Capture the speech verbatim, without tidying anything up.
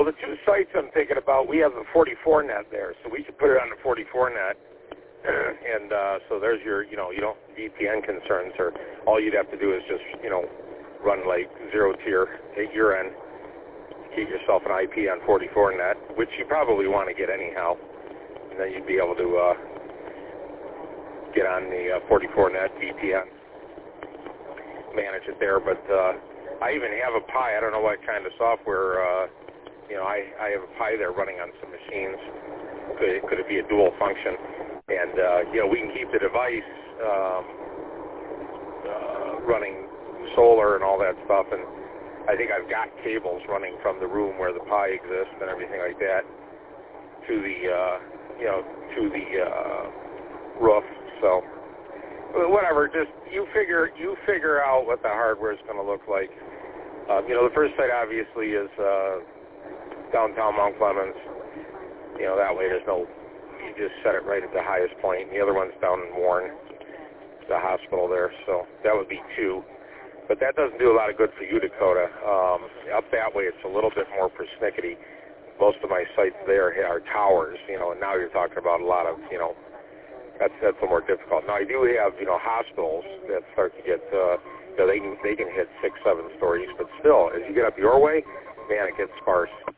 the two sites I'm thinking about, we have the forty-four net there, so we could put it on the forty-four net. And uh, so there's your, you know, you don't V P N concerns, or all you'd have to do is just, you know, run like zero tier at your end, get yourself an I P on forty-four net, which you probably want to get anyhow, and then you'd be able to uh, get on the uh, forty-four net V P N, manage it there. But uh, I even have a Pi. I don't know what kind of software. Uh, you know, I, I have a Pi there running on some machines. Could it, could it be a dual function? And uh, you know, we can keep the device um, uh, running solar and all that stuff. And I think I've got cables running from the room where the Pi exists and everything like that to the uh, you know to the uh, roof. So whatever, just you figure you figure out what the hardware is going to look like. Uh, you know, the first site obviously is uh, downtown Mount Clemens. You know, that way there's no, you just set it right at the highest point. The other one's down in Warren, the hospital there. So that would be two. But that doesn't do a lot of good for you, Dakota. Um, up that way, it's a little bit more persnickety. Most of my sites there are towers, you know, and now you're talking about a lot of, you know, that's that's a more difficult. Now I do have, you know, hospitals that start to get, uh, you know, they can they can hit six, seven stories, but still, as you get up your way, man, it gets sparse.